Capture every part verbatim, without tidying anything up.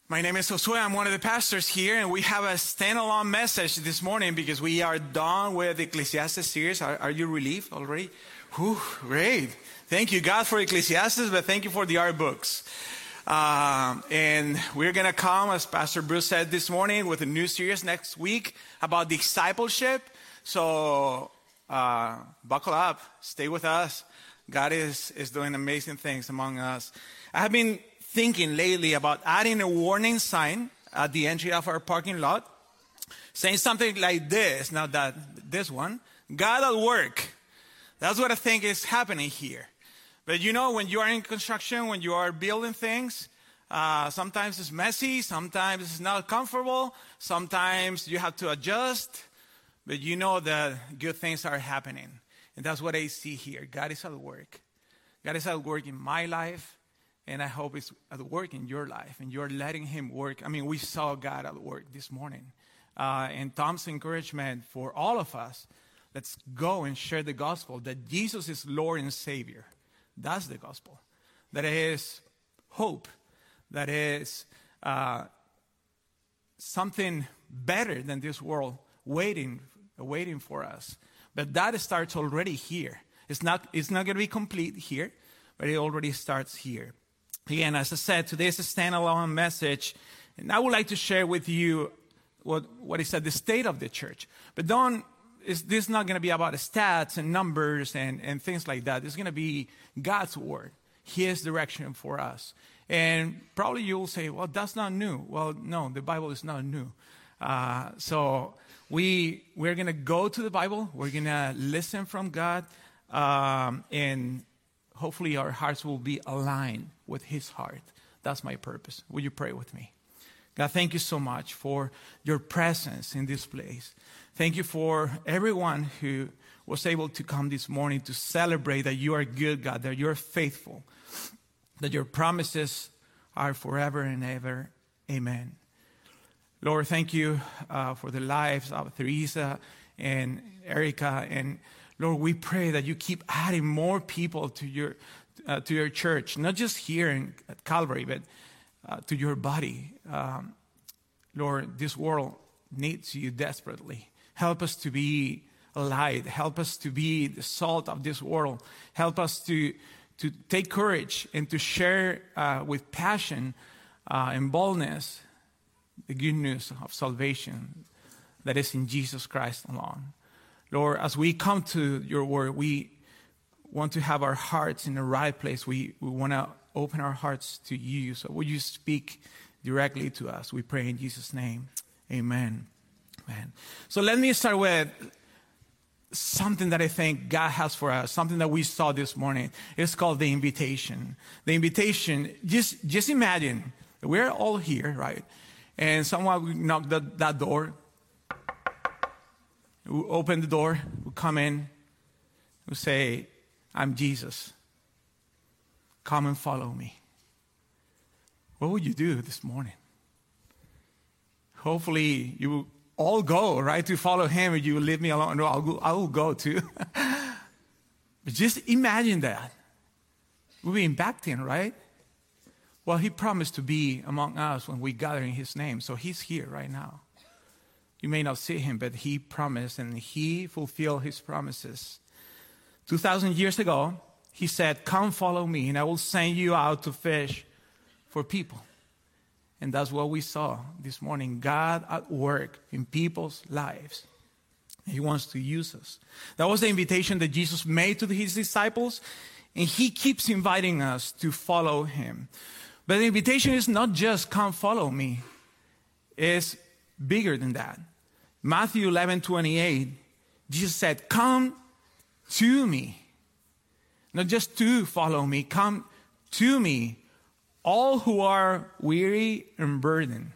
My name is Josue. I'm one of the pastors here, and we have a standalone message this morning because we are done with the Ecclesiastes series. Are, are you relieved already? Whew, great. Thank you, God, for Ecclesiastes, but thank you for the art books. Um, and we're going to come, as Pastor Bruce said this morning, with a new series next week about discipleship. So uh, buckle up. Stay with us. God is, is doing amazing things among us. I have been thinking lately about adding a warning sign at the entry of our parking lot, saying something like this, not that, this one, God at work. That's what I think is happening here. But you know, when you are in construction, when you are building things, uh, sometimes it's messy, sometimes it's not comfortable, sometimes you have to adjust, but you know that good things are happening. And that's what I see here. God is at work. God is at work in my life. And I hope it's at work in your life, and you're letting him work. I mean, we saw God at work this morning. Uh, and Tom's encouragement for all of us, let's go and share the gospel that Jesus is Lord and Savior. That's the gospel. That is hope. That is uh, something better than this world waiting, waiting for us. But that starts already here. It's not, it's not going to be complete here, but it already starts here. Again, as I said, today is a standalone message, and I would like to share with you what, what is at the state of the church. But don't, is this not going to be about stats and numbers and, and things like that. It's going to be God's word, his direction for us. And probably you will say, well, that's not new. Well, no, the Bible is not new. Uh, so we, we're going to go to the Bible. We're going to listen from God, um, and hopefully our hearts will be aligned with his heart. That's my purpose. Will you pray with me? God, thank you so much for your presence in this place. Thank you for everyone who was able to come this morning to celebrate that you are good, God, that you're faithful, that your promises are forever and ever. Amen. Lord, thank you uh, for the lives of Teresa and Erica. And Lord, we pray that you keep adding more people to your uh, to your church, not just here in, at Calvary, but uh, to your body. Um, Lord, this world needs you desperately. Help us to be a light. Help us to be the salt of this world. Help us to, to take courage and to share uh, with passion uh, and boldness the good news of salvation that is in Jesus Christ alone. Lord, as we come to your word, we want to have our hearts in the right place. We, we want to open our hearts to you. So will you speak directly to us? We pray in Jesus' name. Amen. Amen. So let me start with something that I think God has for us, something that we saw this morning. It's called the invitation. The invitation, just, just imagine, we're all here, right? And someone will knock that, that door. We open the door, we come in, we say, I'm Jesus. Come and follow me. What would you do this morning? Hopefully you will all go, right, to follow him, and you will leave me alone. No, I'll go, I will go too. But just imagine that. We'll be impacting, right? Well, he promised to be among us when we gather in his name, so he's here right now. You may not see him, but he promised, and he fulfilled his promises. Two thousand years ago, he said, come follow me, and I will send you out to fish for people. And that's what we saw this morning, God at work in people's lives. He wants to use us. That was the invitation that Jesus made to his disciples, and he keeps inviting us to follow him. But the invitation is not just come follow me. It's bigger than that. Matthew eleven twenty-eight, Jesus said, come to me. Not just to follow me, come to me, all who are weary and burdened.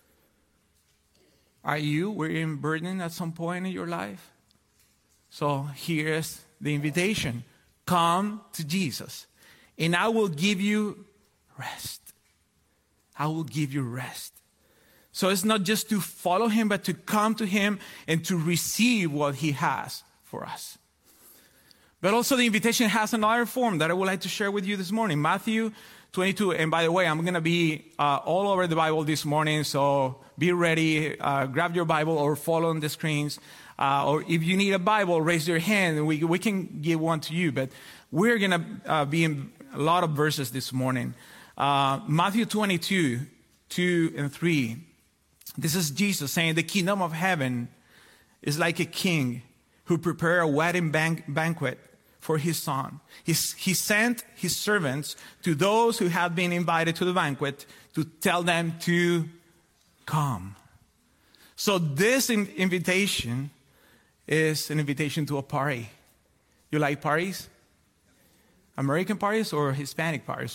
Are you weary and burdened at some point in your life? So here's the invitation. Come to Jesus, and I will give you rest. I will give you rest. So it's not just to follow him, but to come to him and to receive what he has for us. But also the invitation has another form that I would like to share with you this morning. Matthew twenty-two. And by the way, I'm going to be uh, all over the Bible this morning, so be ready. Uh, grab your Bible or follow on the screens. Uh, or if you need a Bible, raise your hand, and we, we can give one to you. But we're going to uh, be in a lot of verses this morning. Uh, Matthew twenty-two, two and three. This is Jesus saying, the kingdom of heaven is like a king who prepared a wedding ban- banquet for his son. He, he sent his servants to those who had been invited to the banquet to tell them to come. So this in- invitation is an invitation to a party. You like parties? American parties or Hispanic parties?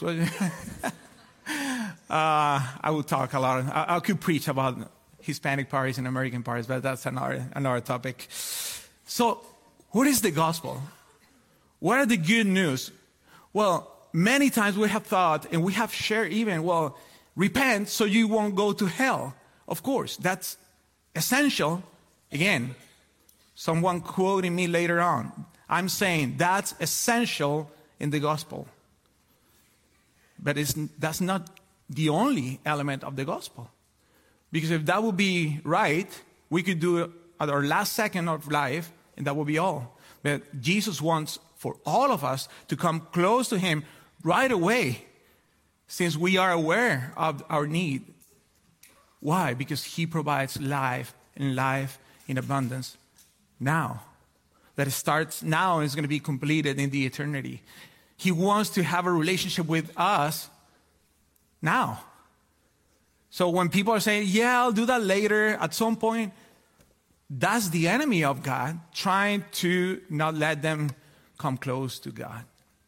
Uh, I would talk a lot. I, I could preach about Hispanic parties and American parties, but that's another another topic. So, what is the gospel? What are the good news? Well, many times we have thought, and we have shared even, well, repent so you won't go to hell. Of course, that's essential. Again, someone quoting me later on. I'm saying that's essential in the gospel. But it's, that's not the only element of the gospel. Because if that would be right, we could do it at our last second of life, and that would be all. But Jesus wants for all of us to come close to him right away, since we are aware of our need. Why? Because he provides life, and life in abundance now. That it starts now and is going to be completed in the eternity. He wants to have a relationship with us now. So when people are saying, yeah, I'll do that later, at some point, that's the enemy of God trying to not let them come close to God.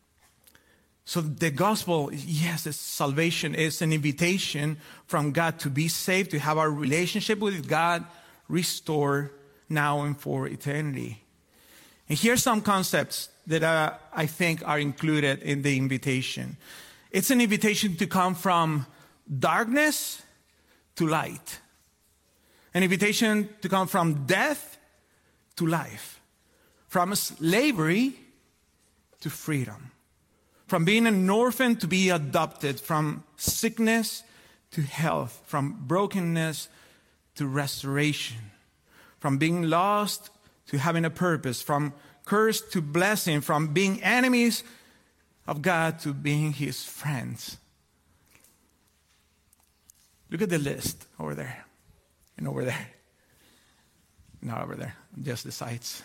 So the gospel, yes, it's salvation is an invitation from God to be saved, to have our relationship with God restored now and for eternity. And here's some concepts that uh, I think are included in the invitation. It's an invitation to come from darkness to light. An invitation to come from death to life. From slavery to freedom. From being an orphan to be adopted. From sickness to health. From brokenness to restoration. From being lost to having a purpose. From curse to blessing. From being enemies of God to being his friends. Look at the list over there and over there. Not over there, just the sides.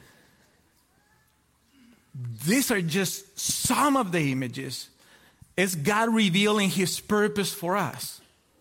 These are just some of the images. It's God revealing his purpose for us.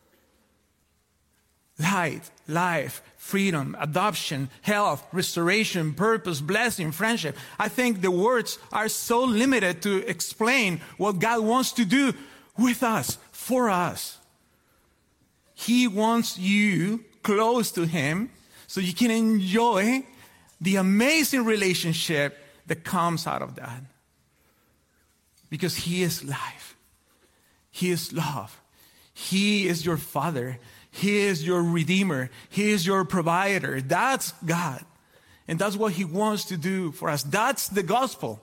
Light, life, freedom, adoption, health, restoration, purpose, blessing, friendship. I think the words are so limited to explain what God wants to do with us, for us. He wants you close to him so you can enjoy the amazing relationship that comes out of that. Because he is life. He is love. He is your Father. He is your Redeemer. He is your provider. That's God. And that's what he wants to do for us. That's the gospel.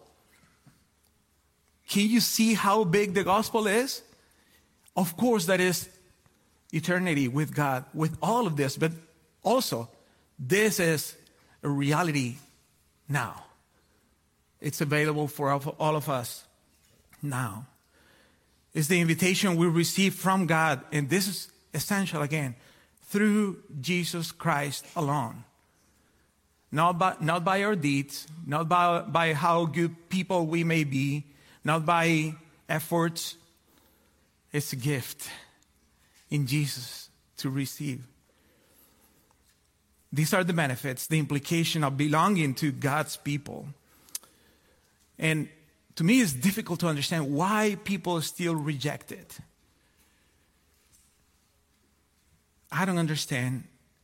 Can you see how big the gospel is? Of course, that is eternity with God, with all of this. But also, this is a reality now. It's available for all of us now. It's the invitation we receive from God. And this is essential again, through Jesus Christ alone. Not by, not by our deeds, not by, by how good people we may be, not by efforts. It's a gift in Jesus to receive. These are the benefits, the implication of belonging to God's people. And to me, it's difficult to understand why people still reject it. I don't understand.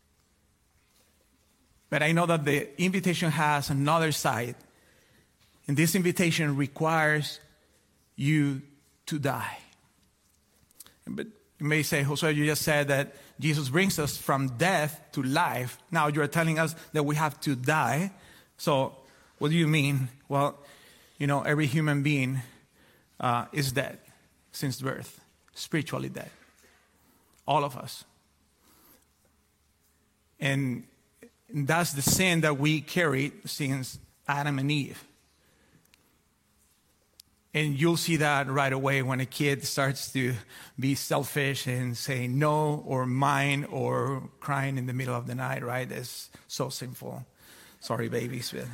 But I know that the invitation has another side. And this invitation requires you to die. But you may say, Josue, you just said that Jesus brings us from death to life. Now you're telling us that we have to die. So what do you mean? Well, you know, every human being uh, is dead. since birth, spiritually dead. All of us. And that's the sin that we carried since Adam and Eve. And you'll see that right away when a kid starts to be selfish and say no or mine or crying in the middle of the night, right? It's so sinful. Sorry, babies. But,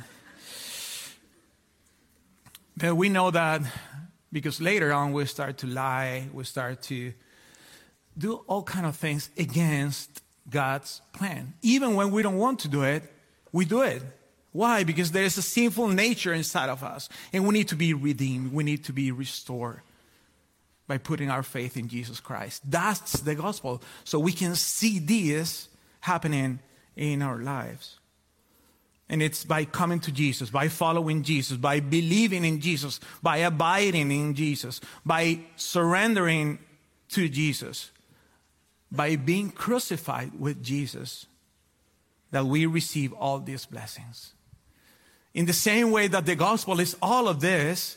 but we know that because later on we start to lie, we start to do all kind of things against God's plan. Even when we don't want to do it, we do it. Why? Because there is a sinful nature inside of us. And we need to be redeemed. We need to be restored by putting our faith in Jesus Christ. That's the gospel. So we can see this happening in our lives. And it's by coming to Jesus, by following Jesus, by believing in Jesus, by abiding in Jesus, by surrendering to Jesus, by being crucified with Jesus, that we receive all these blessings. In the same way that the gospel is all of this,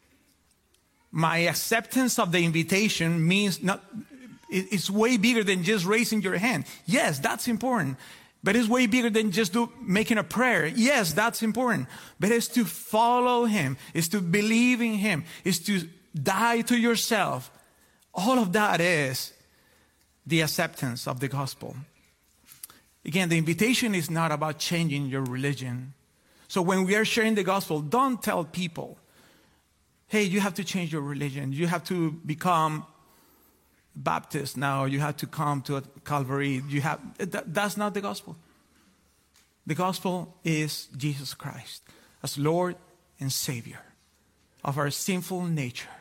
my acceptance of the invitation means not, it's way bigger than just raising your hand. Yes, that's important. But it's way bigger than just do, making a prayer. Yes, that's important. But it's to follow him. It's to believe in him. It's to die to yourself. All of that is the acceptance of the gospel. Again, the invitation is not about changing your religion. So when we are sharing the gospel, don't tell people, hey, you have to change your religion. You have to become Baptist now. You have to come to a Calvary. You have that, that's not the gospel. The gospel is Jesus Christ as Lord and Savior of our sinful nature,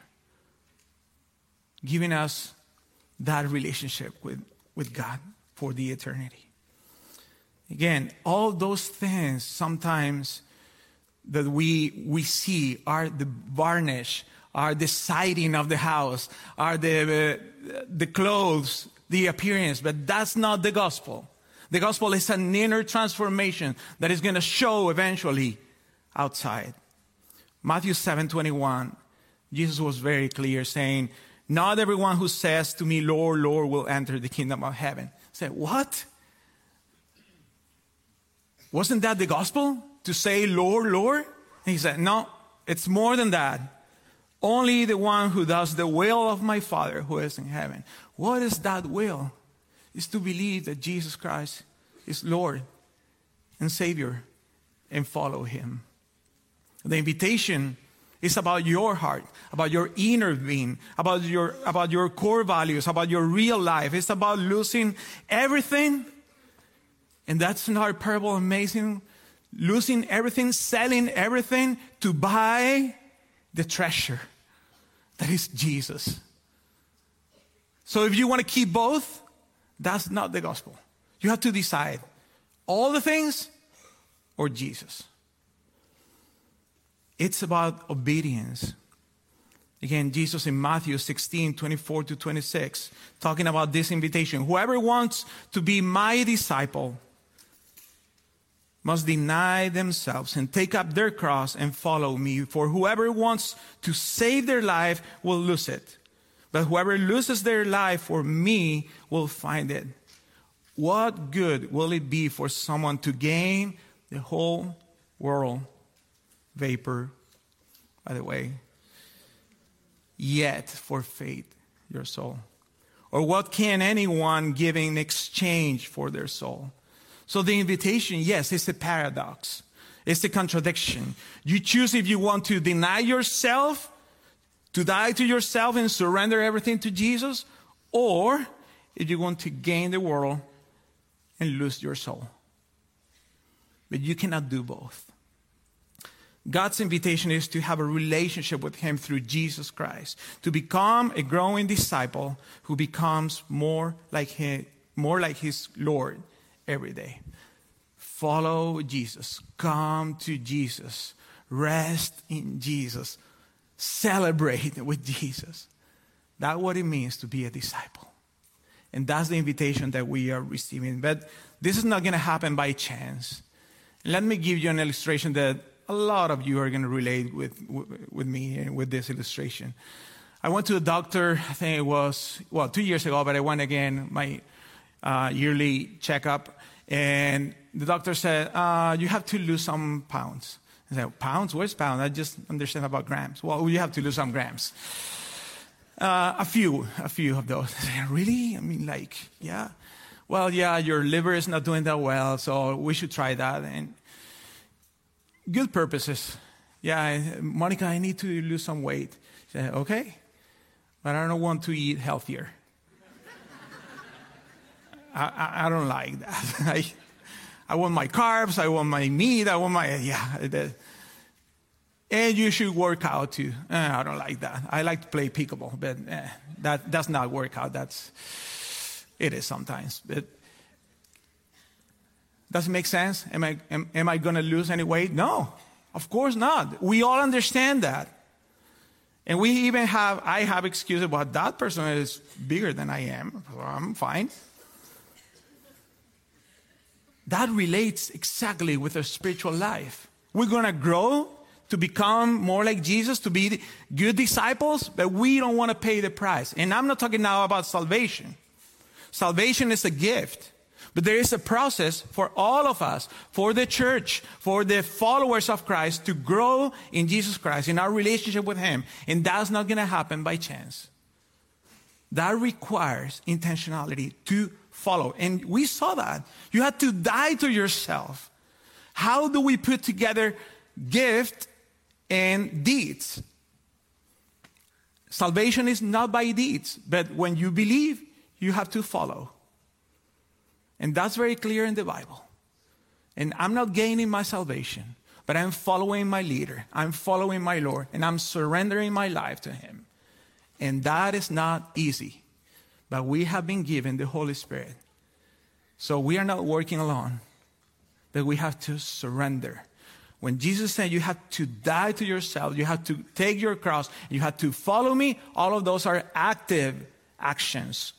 giving us that relationship with, with God for the eternity. Again, all those things sometimes that we we see are the varnish, are the siding of the house, are the uh, the clothes, the appearance, but that's not the gospel. The gospel is an inner transformation that is going to show eventually outside. Matthew seven twenty-one, Jesus was very clear saying, not everyone who says to me, Lord, Lord, will enter the kingdom of heaven. I said, what? Wasn't that the gospel? To say, Lord, Lord? And he said, no, it's more than that. Only the one who does the will of my Father who is in heaven. What is that will? It's to believe that Jesus Christ is Lord and Savior and follow him. The invitation is about your heart, about your inner being, about your, about your core values, about your real life. It's about losing everything. And that's not a parable amazing? Losing everything, selling everything to buy the treasure that is Jesus. So if you want to keep both, that's not the gospel. You have to decide all the things or Jesus. It's about obedience. Again, Jesus in Matthew sixteen, twenty-four to twenty-six, talking about this invitation. Whoever wants to be my disciple must deny themselves and take up their cross and follow me. For whoever wants to save their life will lose it. But whoever loses their life for me will find it. What good will it be for someone to gain the whole world? Vapor, by the way. Yet forfeit your soul. Or what can anyone give in exchange for their soul? So the invitation, yes, it's a paradox. It's a contradiction. You choose if you want to deny yourself, to die to yourself and surrender everything to Jesus, or if you want to gain the world and lose your soul. But you cannot do both. God's invitation is to have a relationship with him through Jesus Christ, to become a growing disciple who becomes more like him, more like his Lord every day. Follow Jesus. Come to Jesus. Rest in Jesus. Celebrate with Jesus. That's what it means to be a disciple. And that's the invitation that we are receiving. But this is not going to happen by chance. Let me give you an illustration that a lot of you are going to relate with, with me with this illustration. I went to the doctor, I think it was, well, two years ago, but I went again, my uh, yearly checkup. And the doctor said, uh, you have to lose some pounds. I said, pounds? Where's pounds? I just understand about grams. Well, you have to lose some grams. Uh, a few, a few of those. I said, really? I mean, like, yeah. Well, yeah, your liver is not doing that well, so we should try that. And good purposes. Yeah, Monica, I need to lose some weight. She said, okay, but I don't want to eat healthier. I, I, I don't like that. I, I want my carbs, I want my meat, I want my, yeah. The, and you should work out too. Eh, I don't like that. I like to play pickleball, but eh, that that's not workout. That's, it is sometimes. But does it make sense? Am I, am, am I going to lose any weight? No, of course not. We all understand that. And we even have, I have excuses, but that person is bigger than I am, so I'm fine. That relates exactly with our spiritual life. We're going to grow to become more like Jesus, to be good disciples, but we don't want to pay the price. And I'm not talking now about salvation. Salvation is a gift. But there is a process for all of us, for the church, for the followers of Christ to grow in Jesus Christ, in our relationship with Him. And that's not going to happen by chance. That requires intentionality to follow. And we saw that. You had to die to yourself. How do we put together gift and deeds? Salvation is not by deeds, but when you believe, you have to follow. And that's very clear in the Bible. And I'm not gaining my salvation, but I'm following my leader. I'm following my Lord, and I'm surrendering my life to Him. And that is not easy. But we have been given the Holy Spirit. So we are not working alone, but we have to surrender. When Jesus said you have to die to yourself, you have to take your cross, you have to follow me, all of those are active actions.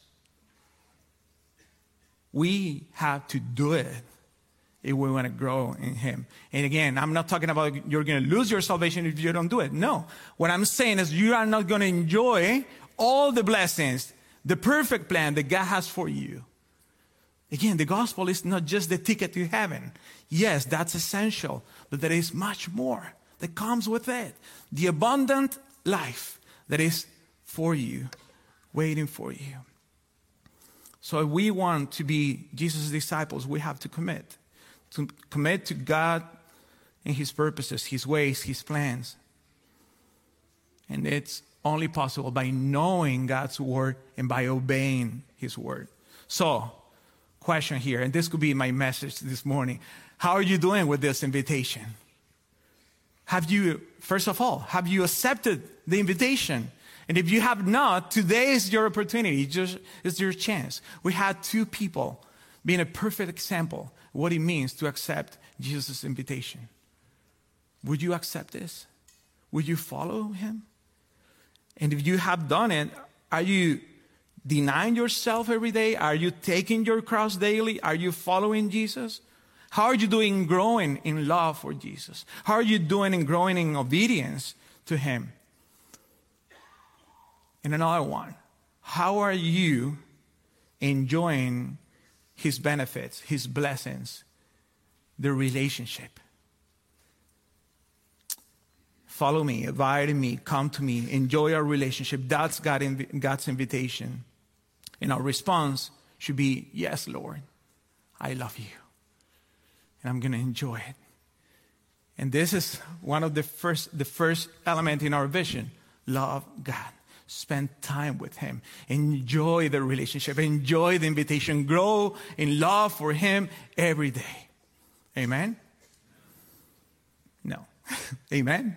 We have to do it if we want to grow in Him. And again, I'm not talking about you're going to lose your salvation if you don't do it. No. What I'm saying is you are not going to enjoy all the blessings, the perfect plan that God has for you. Again, the gospel is not just the ticket to heaven. Yes, that's essential, but there is much more that comes with it. The abundant life that is for you, waiting for you. So if we want to be Jesus' disciples, we have to commit. To commit to God and His purposes, His ways, His plans. And it's only possible by knowing God's word and by obeying His word. So, question here, and this could be my message this morning. How are you doing with this invitation? Have you, first of all, have you accepted the invitation? And if you have not, today is your opportunity. It's, just, it's your chance. We had two people being a perfect example of what it means to accept Jesus' invitation. Would you accept this? Would you follow Him? And if you have done it, are you denying yourself every day? Are you taking your cross daily? Are you following Jesus? How are you doing growing in love for Jesus? How are you doing in growing in obedience to Him? And another one, how are you enjoying His benefits, His blessings, the relationship? Follow me, abide in me, come to me, enjoy our relationship. That's God's invitation. And our response should be, yes, Lord, I love you. And I'm going to enjoy it. And this is one of the first, the first element in our vision. Love God. Spend time with Him. Enjoy the relationship. Enjoy the invitation. Grow in love for Him every day. Amen? No. Amen?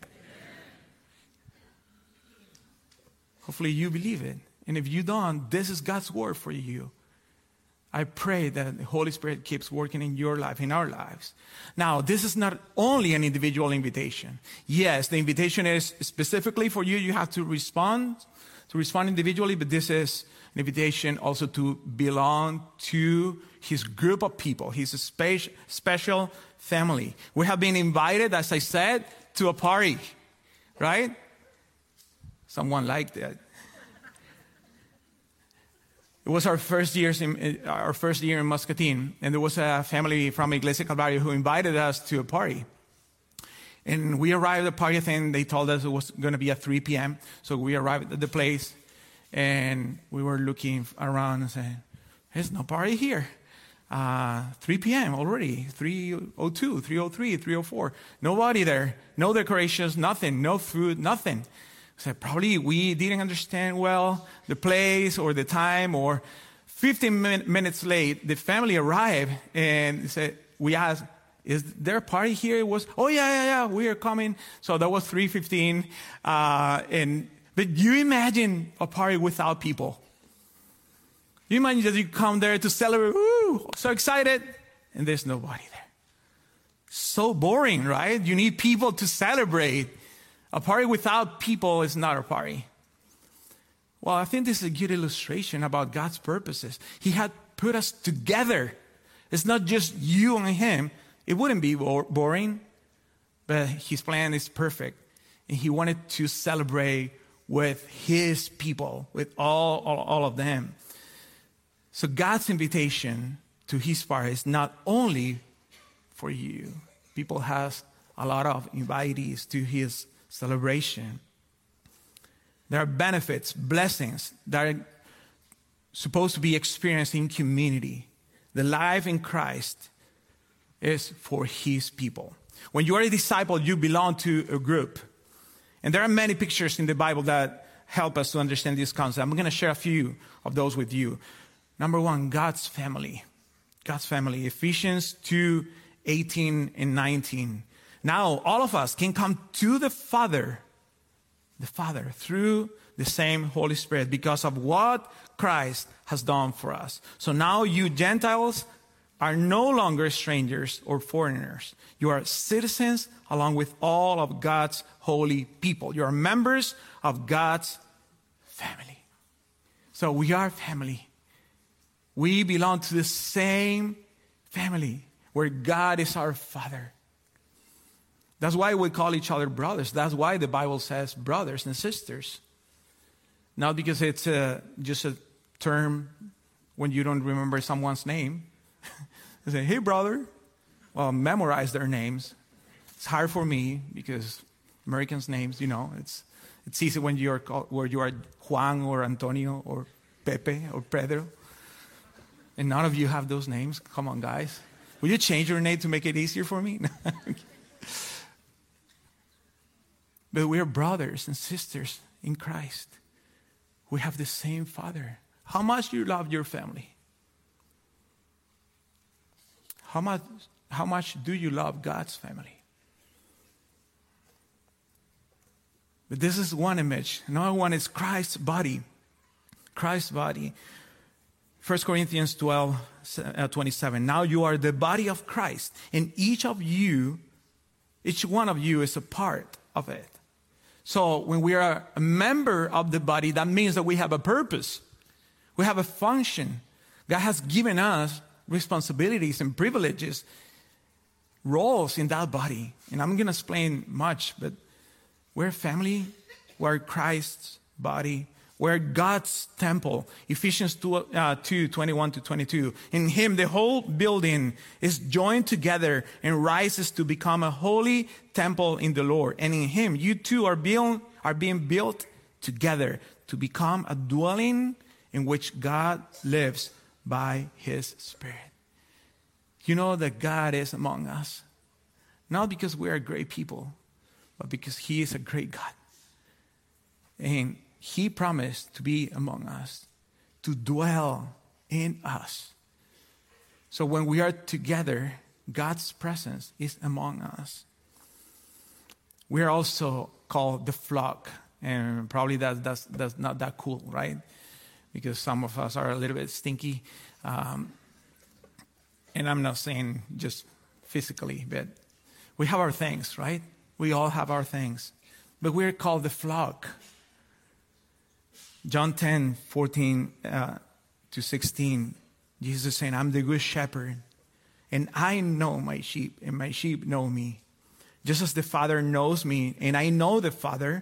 Hopefully you believe it. And if you don't, this is God's word for you. I pray that the Holy Spirit keeps working in your life, in our lives. Now, this is not only an individual invitation. Yes, the invitation is specifically for you. You have to respond, to respond individually, but this is an invitation also to belong to His group of people, His spe- special family. We have been invited, as I said, to a party, right? Someone liked it. It was our first years in our first year in Muscatine, and there was a family from Iglesia Calvario who invited us to a party. And we arrived at the party, and they told us it was going to be at three p.m. So we arrived at the place, and we were looking around and saying, "There's no party here. Uh, three p.m. already. three oh two, three oh three, three oh four. Nobody there. No decorations. Nothing. No food. Nothing." So probably we didn't understand well the place or the time, or fifteen min- minutes late, the family arrived and said, we asked, "Is there a party here?" It was, "Oh yeah, yeah, yeah, we are coming." So that was three fifteen. Uh, and, but you imagine a party without people. You imagine that you come there to celebrate, woo, so excited, and there's nobody there. So boring, right? You need people to celebrate. A party without people is not a party. Well, I think this is a good illustration about God's purposes. He had put us together. It's not just you and him. It wouldn't be boring, but his plan is perfect. And he wanted to celebrate with his people, with all, all, all of them. So God's invitation to his party is not only for you. People have a lot of invitees to his celebration. There are benefits, blessings that are supposed to be experienced in community. The life in Christ is for his people. When you are a disciple, you belong to a group. And there are many pictures in the Bible that help us to understand this concept. I'm going to share a few of those with you. Number one, God's family. God's family. Ephesians two, eighteen and nineteen. Now, all of us can come to the Father, the Father, through the same Holy Spirit because of what Christ has done for us. So now you Gentiles are no longer strangers or foreigners. You are citizens along with all of God's holy people. You are members of God's family. So we are family. We belong to the same family where God is our Father. That's why we call each other brothers. That's why the Bible says brothers and sisters. Not because it's a, just a term when you don't remember someone's name. They say, "Hey, brother." Well, memorize their names. It's hard for me because Americans' names, you know, it's it's easy when you're called, where you are Juan or Antonio or Pepe or Pedro. And none of you have those names. Come on, guys. Will you change your name to make it easier for me? But we are brothers and sisters in Christ. We have the same Father. How much do you love your family? How much, how much do you love God's family? But this is one image. Another one is Christ's body. Christ's body. First Corinthians twelve, twenty-seven. Now you are the body of Christ, and each of you, each one of you is a part of it. So when we are a member of the body, that means that we have a purpose. We have a function. God has given us responsibilities and privileges, roles in that body. And I'm going to explain much, but we're family. We're Christ's body. We're God's temple. Ephesians two, uh, two, twenty-one to twenty-two. In him, the whole building is joined together and rises to become a holy temple in the Lord. And in him, you too are being, are being built together to become a dwelling in which God lives by his Spirit. You know that God is among us, not because we are great people, but because he is a great God. And he promised to be among us, to dwell in us. So when we are together, God's presence is among us. We are also called the flock. And probably that, that's, that's not that cool, right? Because some of us are a little bit stinky. Um, and I'm not saying just physically, but we have our things, right? We all have our things. But we're called the flock. John ten, fourteen uh, to sixteen, Jesus is saying, I'm the good shepherd, and I know my sheep, and my sheep know me. Just as the Father knows me, and I know the Father,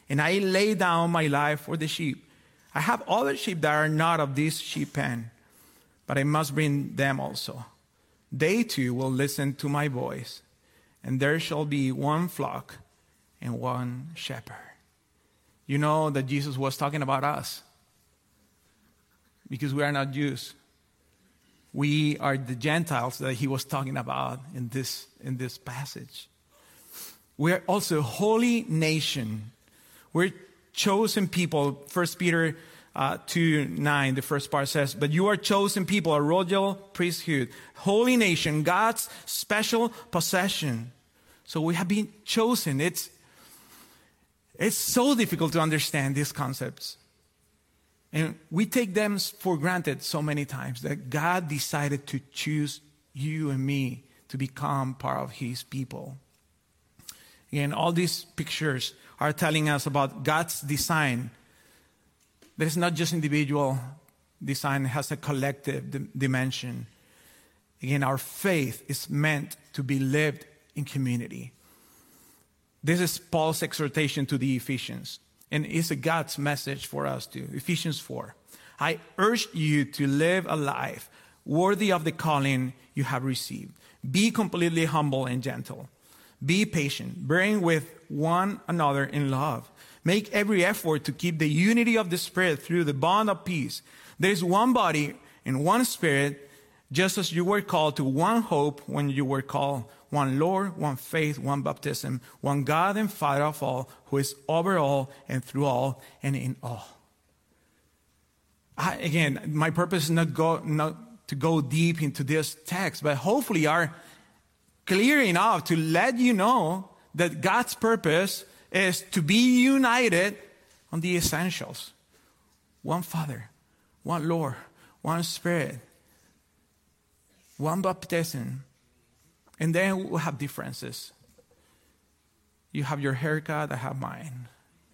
and I lay down my life for the sheep. I have other sheep that are not of this sheep pen, but I must bring them also. They too will listen to my voice, and there shall be one flock and one shepherd. You know that Jesus was talking about us, because we are not Jews. We are the Gentiles that he was talking about in this, in this passage. We are also a holy nation. We're chosen people. First Peter uh, two nine, the first part says, but you are chosen people, a royal priesthood, holy nation, God's special possession. So we have been chosen. It's, it's so difficult to understand these concepts. And we take them for granted so many times, that God decided to choose you and me to become part of his people. Again, all these pictures are telling us about God's design. That is not just individual design, it has a collective d- dimension. Again, our faith is meant to be lived in community. This is Paul's exhortation to the Ephesians. And it's a God's message for us too. Ephesians four. I urge you to live a life worthy of the calling you have received. Be completely humble and gentle. Be patient, bearing with one another in love. Make every effort to keep the unity of the Spirit through the bond of peace. There is one body and one Spirit, just as you were called to one hope when you were called, one Lord, one faith, one baptism, one God and Father of all, who is over all and through all and in all. I, again, my purpose is not, go, not to go deep into this text, but hopefully are clear enough to let you know that God's purpose is to be united on the essentials. One Father, one Lord, one Spirit, one baptism. And then we'll have differences. You have your haircut, I have mine.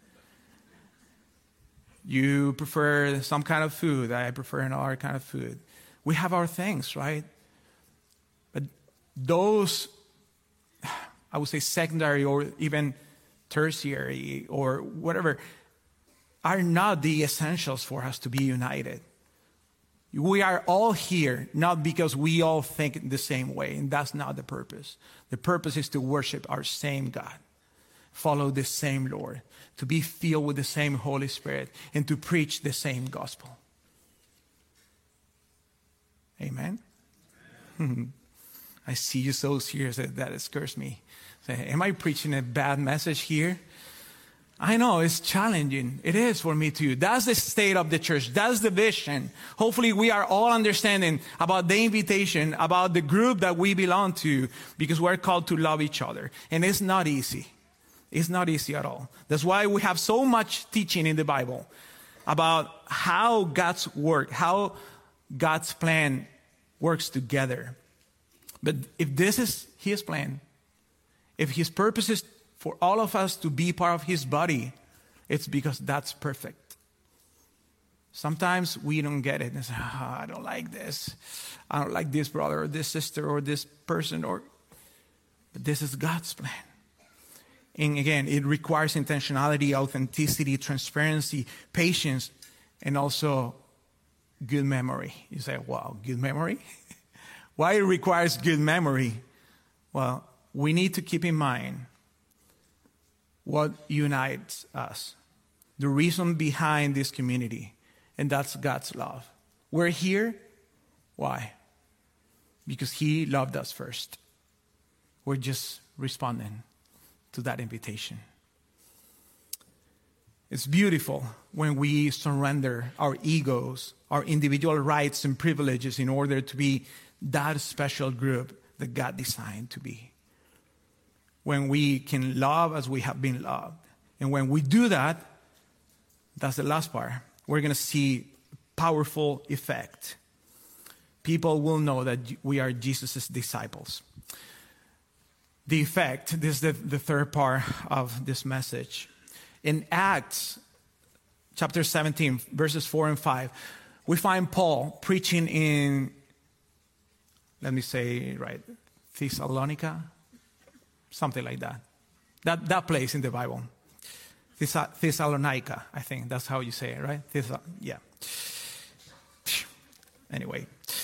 You prefer some kind of food, I prefer another kind of food. We have our things, right? But those, I would say secondary or even tertiary or whatever, are not the essentials for us to be united. We are all here, not because we all think the same way, and that's not the purpose. The purpose is to worship our same God, follow the same Lord, to be filled with the same Holy Spirit, and to preach the same gospel. Amen? Amen. I see you so serious that that scares me. Say, am I preaching a bad message here? I know it's challenging. It is for me too. That's the state of the church. That's the vision. Hopefully we are all understanding about the invitation, about the group that we belong to, because we're called to love each other. And it's not easy. It's not easy at all. That's why we have so much teaching in the Bible about how God's work, how God's plan works together. But if this is his plan, if his purpose is for all of us to be part of his body, it's because that's perfect. Sometimes we don't get it and say, oh, I don't like this. I don't like this brother or this sister or this person. Or, but this is God's plan. And again, it requires intentionality, authenticity, transparency, patience, and also good memory. You say, wow, good memory? Why it requires good memory? Well, we need to keep in mind what unites us, the reason behind this community, and that's God's love. We're here. Why? Because he loved us first. We're just responding to that invitation. It's beautiful when we surrender our egos, our individual rights and privileges in order to be that special group that God designed to be. When we can love as we have been loved. And when we do that, that's the last part, we're going to see powerful effect. People will know that we are Jesus' disciples. The effect, this is the, the third part of this message. In Acts chapter seventeen, verses four and five, we find Paul preaching in, let me say right, Thessalonica, something like that. That that place in the Bible. Thessa- Thessalonica, I think that's how you say it, right? Thessa- yeah. Anyway.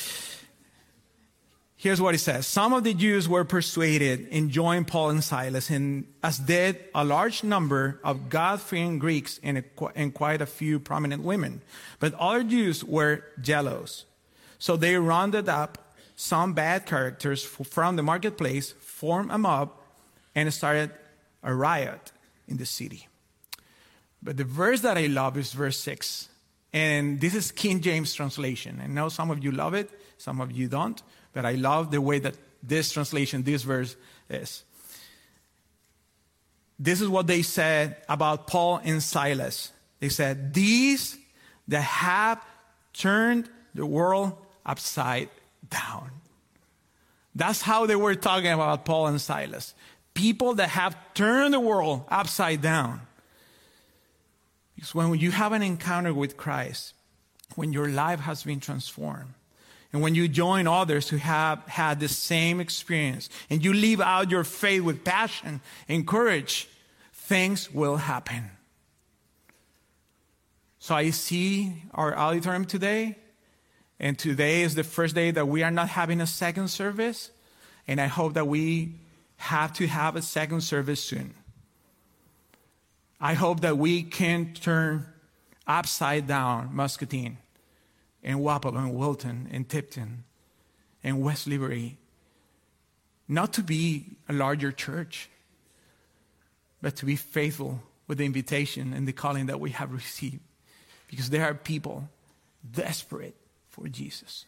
Here's what it says. Some of the Jews were persuaded and joined Paul and Silas, and as did a large number of God-fearing Greeks and, a, and quite a few prominent women. But other Jews were jealous. So they rounded up some bad characters from the marketplace, formed a mob, and started a riot in the city. But the verse that I love is verse six. And this is King James translation. I know some of you love it, some of you don't. But I love the way that this translation, this verse is. This is what they said about Paul and Silas. They said, these that have turned the world upside down. That's how they were talking about Paul and Silas. People that have turned the world upside down. Because when you have an encounter with Christ, when your life has been transformed, and when you join others who have had the same experience, and you live out your faith with passion and courage, things will happen. So I see our auditorium today, and today is the first day that we are not having a second service, and I hope that we have to have a second service soon. I hope that we can turn upside down Muscatine, and Wapello, and Wilton, and Tipton, and West Liberty. Not to be a larger church, but to be faithful with the invitation and the calling that we have received. Because there are people desperate for Jesus.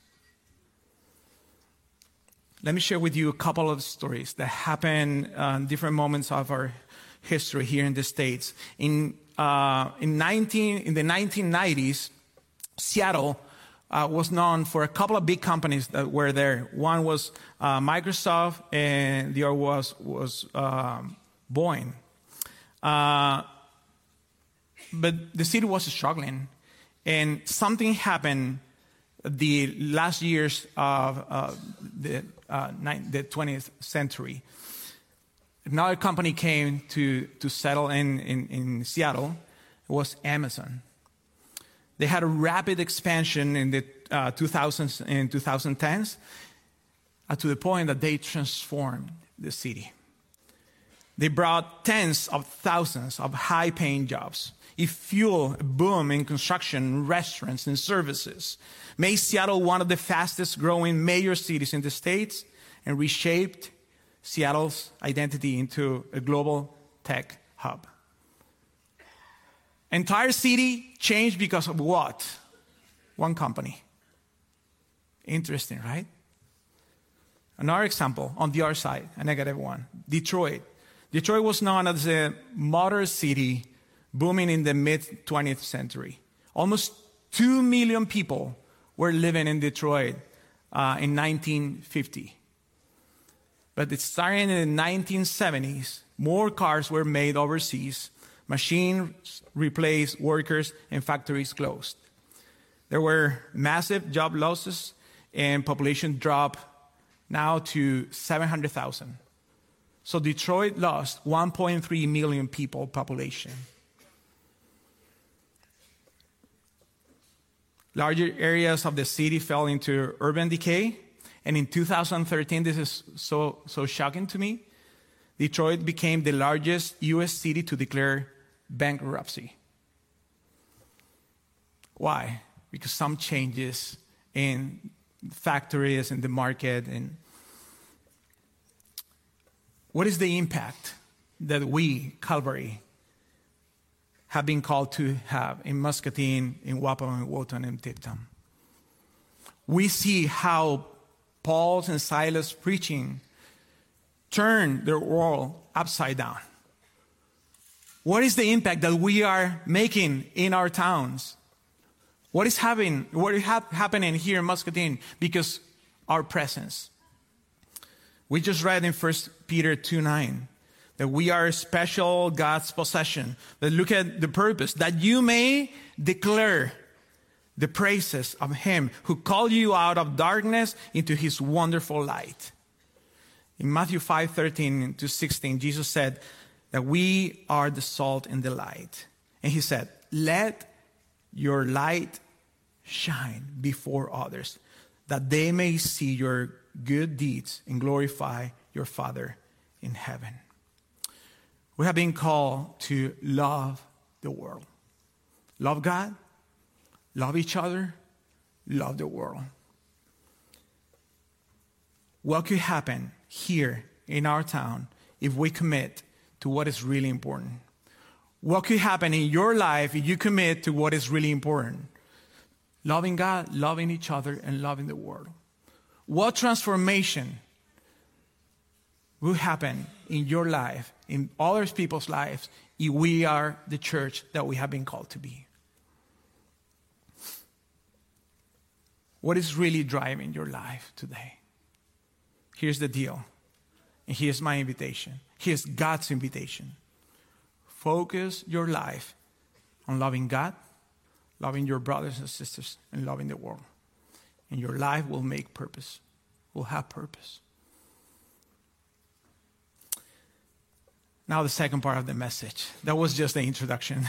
Let me share with you a couple of stories that happen uh, in different moments of our history here in the States. In, uh, in, nineteen, in the nineteen nineties, Seattle Uh, was known for a couple of big companies that were there. One was uh, Microsoft, and the other was was um, Boeing. Uh, but the city was struggling, and something happened the last years of uh, the uh, nine, the twentieth century. Another company came to to settle in in, in Seattle. It was Amazon. They had a rapid expansion in the uh, two thousands and twenty tens uh, to the point that they transformed the city. They brought tens of thousands of high-paying jobs. It fueled a boom in construction, restaurants, and services, made Seattle one of the fastest-growing major cities in the States, and reshaped Seattle's identity into a global tech hub. Entire city changed because of what? One company. Interesting, right? Another example on the other side, a negative one. Detroit. Detroit was known as a motor city booming in the mid-twentieth century. Almost two million people were living in Detroit uh, in nineteen fifty. But it started in the nineteen seventies. More cars were made overseas. Machines replaced workers, and factories closed. There were massive job losses, and population dropped now to seven hundred thousand. So Detroit lost one point three million people population. Larger areas of the city fell into urban decay. And in two thousand thirteen, this is so, so shocking to me, Detroit became the largest U S city to declare bankruptcy. Why? Because some changes in factories and the market. And what is the impact that we, Calvary, have been called to have in Muscatine, in Wapello, in Wilton, and Tipton? We see how Paul's and Silas' preaching turned their world upside down. What is the impact that we are making in our towns? What is happening, what is hap- happening here in Muscatine because our presence? We just read in First Peter two nine that we are a special God's possession. But look at the purpose, that you may declare the praises of him who called you out of darkness into his wonderful light. In Matthew five thirteen to sixteen, Jesus said that we are the salt and the light. And he said, let your light shine before others, that they may see your good deeds and glorify your Father in heaven. We have been called to love the world. Love God, love each other, love the world. What could happen here in our town if we commit to what is really important? What could happen in your life if you commit to what is really important? Loving God, loving each other, and loving the world. What transformation will happen in your life, in other people's lives, if we are the church that we have been called to be? What is really driving your life today? Here's the deal. And here's my invitation. Here's God's invitation. Focus your life on loving God, loving your brothers and sisters, and loving the world. And your life will make purpose, will have purpose. Now the second part of the message. That was just the introduction.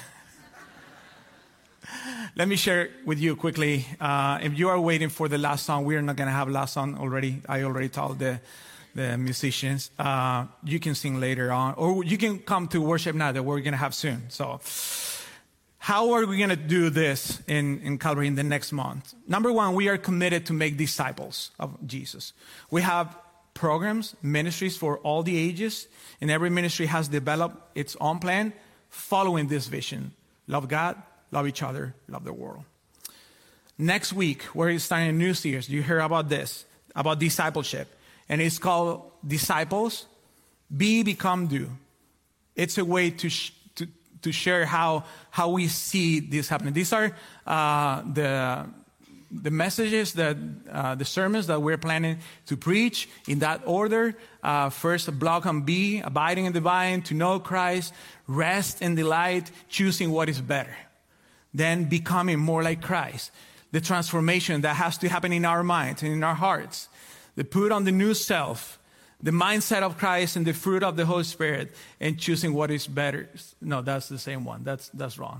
Let me share with you quickly. Uh, if you are waiting for the last song, we are not going to have last song already. I already told the the musicians. Uh, you can sing later on, or you can come to worship now that we're going to have soon. So how are we going to do this in, in Calvary in the next month? Number one, we are committed to make disciples of Jesus. We have programs, ministries for all the ages, and every ministry has developed its own plan following this vision. Love God, love each other, love the world. Next week, we're starting a new series. You hear about this, about discipleship. And it's called Disciples, Be, Become, Do. It's a way to sh- to, to share how, how we see this happening. These are uh, the, the messages, that, uh, the sermons that we're planning to preach in that order. Uh, first, block on B, abiding in the vine, to know Christ, rest and delight, choosing what is better. Then becoming more like Christ. The transformation that has to happen in our minds and in our hearts. The put on the new self, the mindset of Christ and the fruit of the Holy Spirit, and choosing what is better. No, that's the same one. That's that's wrong.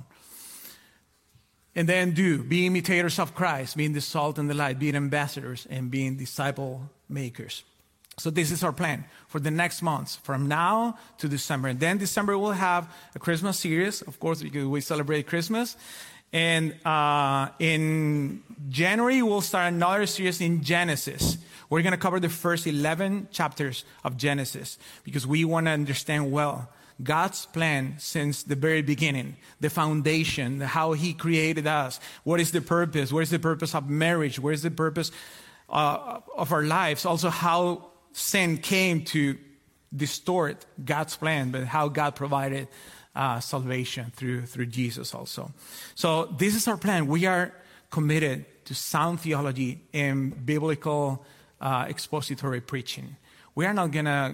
And then do, be imitators of Christ, being the salt and the light, being ambassadors, and being disciple makers. So this is our plan for the next months, from now to December. And then December we'll have a Christmas series, of course, because we celebrate Christmas. And uh, in January, we'll start another series in Genesis. We're going to cover the first eleven chapters of Genesis because we want to understand well God's plan since the very beginning, the foundation, how He created us. What is the purpose? What is the purpose of marriage? What is the purpose uh, of our lives? Also, how sin came to distort God's plan, but how God provided uh, salvation through through Jesus also. So this is our plan. We are committed to sound theology and biblical uh, expository preaching. We are not going to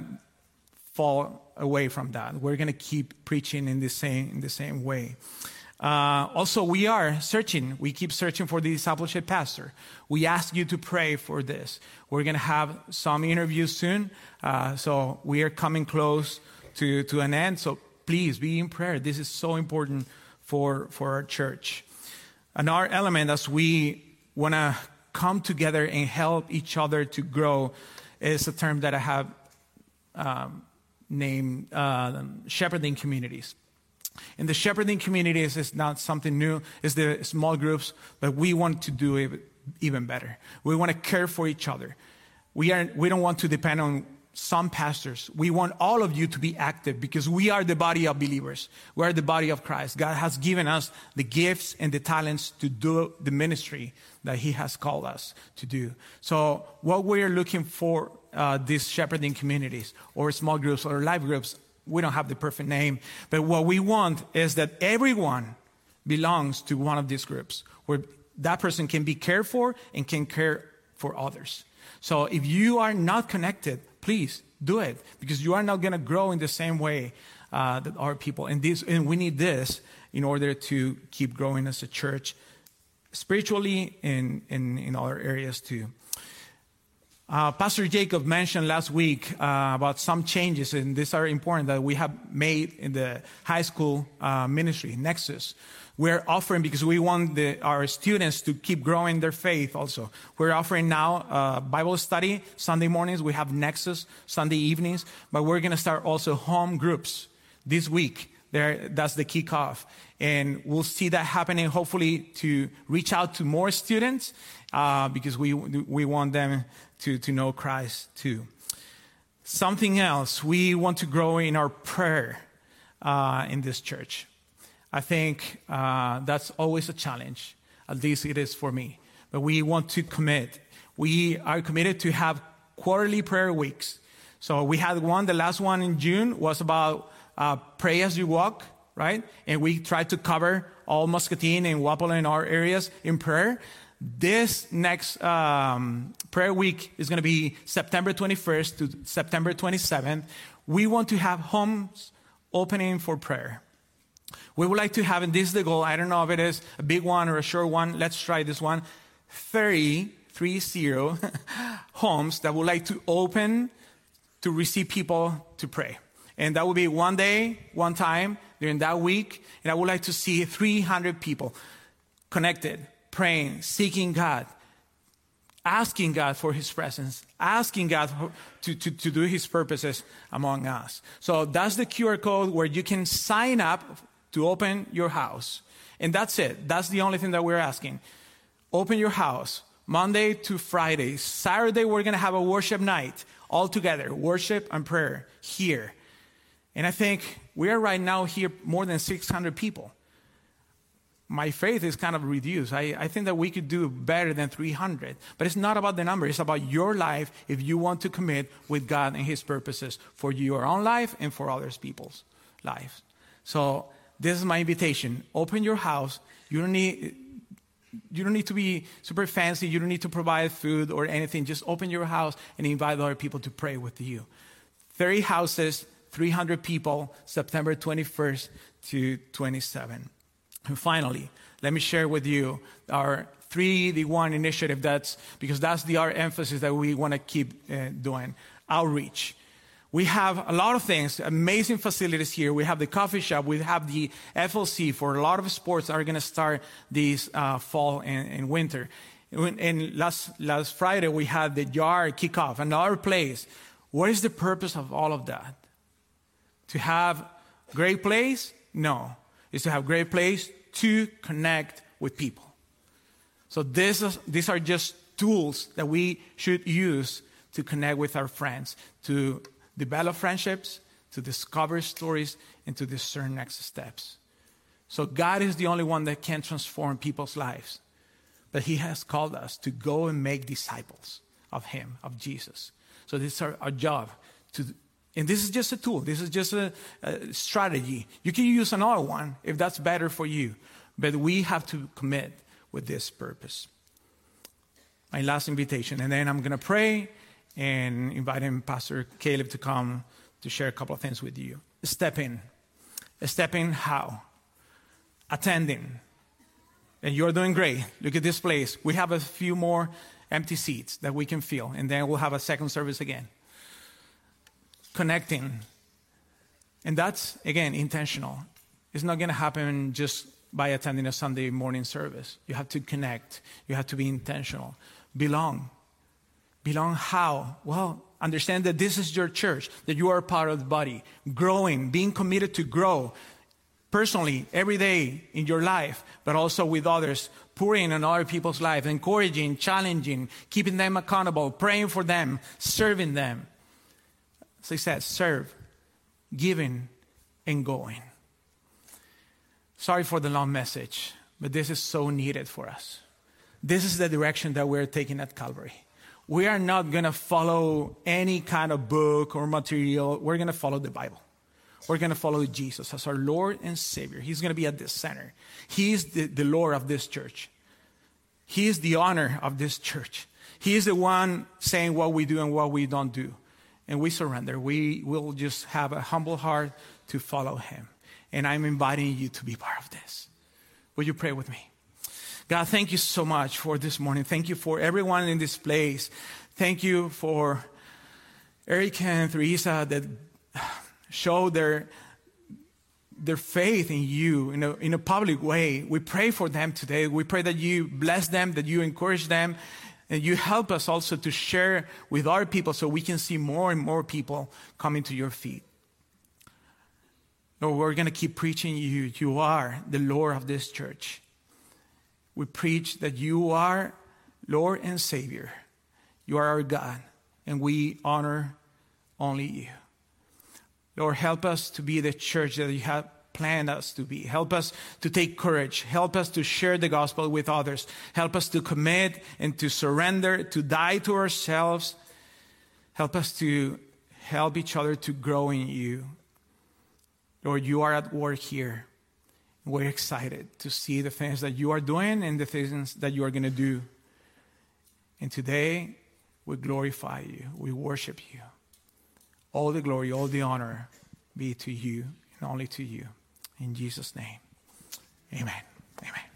fall away from that. We're going to keep preaching in the same in the same way. Uh, also, we are searching. We keep searching for the discipleship pastor. We ask you to pray for this. We're going to have some interviews soon. Uh, so we are coming close to, to an end. So please be in prayer. This is so important for, for our church. Another element as we want to come together and help each other to grow is a term that I have um, named uh, shepherding communities. And the shepherding communities is not something new. It's the small groups, but we want to do it even better. We want to care for each other. We are. We don't want to depend on some pastors. We want all of you to be active because we are the body of believers. We are the body of Christ. God has given us the gifts and the talents to do the ministry that He has called us to do. So what we're looking for, uh, these shepherding communities or small groups or life groups, we don't have the perfect name, but what we want is that everyone belongs to one of these groups where that person can be cared for and can care for others. So if you are not connected, please do it because you are not going to grow in the same way uh, that our people. And this, and we need this in order to keep growing as a church, spiritually and in, in other areas too. Uh, Pastor Jacob mentioned last week uh, about some changes, and these are important, that we have made in the high school uh, ministry, Nexus. We're offering, because we want the, our students to keep growing their faith also. We're offering now uh, Bible study Sunday mornings. We have Nexus Sunday evenings, but we're going to start also home groups this week. There, that's the kickoff. And we'll see that happening, hopefully, to reach out to more students uh, because we we want them to, to know Christ too. Something else, we want to grow in our prayer uh, in this church. I think uh, that's always a challenge. At least it is for me. But we want to commit. We are committed to have quarterly prayer weeks. So we had one, the last one in June was about uh, pray as you walk, right? And we tried to cover all Muscatine and Wapello in our areas in prayer. This next um, prayer week is going to be September twenty-first to September twenty-seventh. We want to have homes opening for prayer. We would like to have, and this is the goal, I don't know if it is a big one or a short one, let's try this one, thirty, three zero homes that would like to open to receive people to pray. And that will be one day, one time during that week, and I would like to see three hundred people connected, praying, seeking God, asking God for His presence, asking God for, to, to, to do His purposes among us. So that's the Q R code where you can sign up to open your house. And that's it. That's the only thing that we're asking. Open your house Monday to Friday. Saturday, we're going to have a worship night all together, worship and prayer here. And I think we are right now here more than six hundred people. My faith is kind of reduced. I, I think that we could do better than three hundred. But it's not about the number. It's about your life if you want to commit with God and His purposes for your own life and for others people's lives. So this is my invitation. Open your house. You don't need, you don't need to be super fancy. You don't need to provide food or anything. Just open your house and invite other people to pray with you. thirty houses, three hundred people, September twenty-first to twenty-seventh. And finally, let me share with you our three D one initiative. That's because that's the our emphasis that we want to keep uh, doing. Outreach. We have a lot of things, amazing facilities here. We have the coffee shop. We have the F L C for a lot of sports that are going to start this uh, fall and, and winter. And, and last, last Friday, we had the Yard kickoff, another place. What is the purpose of all of that? To have great place? No. It's to have great place to connect with people. So this is, these are just tools that we should use to connect with our friends, to develop friendships, to discover stories, and to discern next steps. So God is the only one that can transform people's lives. But He has called us to go and make disciples of Him, of Jesus. So this is our, our job. To, and this is just a tool. This is just a, a strategy. You can use another one if that's better for you. But we have to commit with this purpose. My last invitation. And then I'm going to pray and inviting Pastor Caleb to come to share a couple of things with you. Step in. Step in how? Attending. And you're doing great. Look at this place. We have a few more empty seats that we can fill, and then we'll have a second service again. Connecting. And that's, again, intentional. It's not going to happen just by attending a Sunday morning service. You have to connect. You have to be intentional. Belong. Belong how? Well, understand that this is your church, that you are part of the body. Growing, being committed to grow personally every day in your life, but also with others, pouring in other people's lives, encouraging, challenging, keeping them accountable, praying for them, serving them. As I said, serve, giving, and going. Sorry for the long message, but this is so needed for us. This is the direction that we're taking at Calvary. We are not going to follow any kind of book or material. We're going to follow the Bible. We're going to follow Jesus as our Lord and Savior. He's going to be at the center. He is the, the Lord of this church. He is the honor of this church. He is the one saying what we do and what we don't do. And we surrender. We will just have a humble heart to follow Him. And I'm inviting you to be part of this. Will you pray with me? God, thank you so much for this morning. Thank you for everyone in this place. Thank you for Eric and Teresa that show their, their faith in you in a, in a public way. We pray for them today. We pray that you bless them, that you encourage them, and you help us also to share with our people so we can see more and more people coming to your feet. Lord, we're going to keep preaching you. You are the Lord of this church. We preach that you are Lord and Savior. You are our God, and we honor only you. Lord, help us to be the church that you have planned us to be. Help us to take courage. Help us to share the gospel with others. Help us to commit and to surrender, to die to ourselves. Help us to help each other to grow in you. Lord, you are at work here. We're excited to see the things that you are doing and the things that you are going to do. And today, we glorify you. We worship you. All the glory, all the honor be to you and only to you. In Jesus' name, amen. Amen.